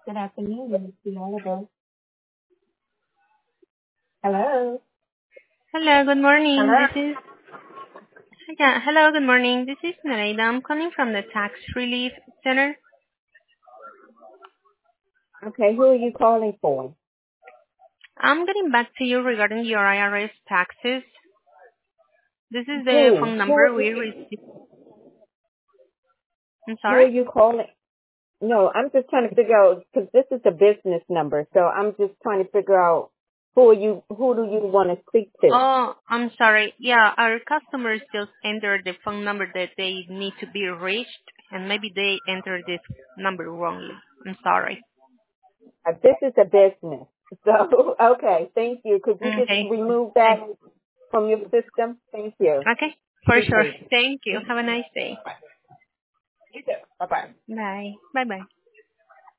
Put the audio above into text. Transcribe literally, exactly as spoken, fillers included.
Good afternoon, this is Oliver. Hello. Hello, good morning. Hello. This is yeah, hello, good morning. This is Nereida. I'm calling from the Tax Relief Center. Okay, who are you calling for? I'm getting back to you regarding your I R S taxes. This is the Who? phone Who are number you? we received. I'm Who sorry? are you calling? No, I'm just trying to figure out because this is a business number, so I'm just trying to figure out who are you? Who do you want to speak to? Oh, I'm sorry. Yeah, our customers just enter the phone number that they need to be reached, and maybe they entered this number wrongly. I'm sorry. Uh, this is a business, so okay. Thank you. Could you just Okay. remove that from your system? Thank you. Okay, for sure. Appreciate it. Thank you. Have a nice day. You too. Bye bye. Bye. Bye-bye.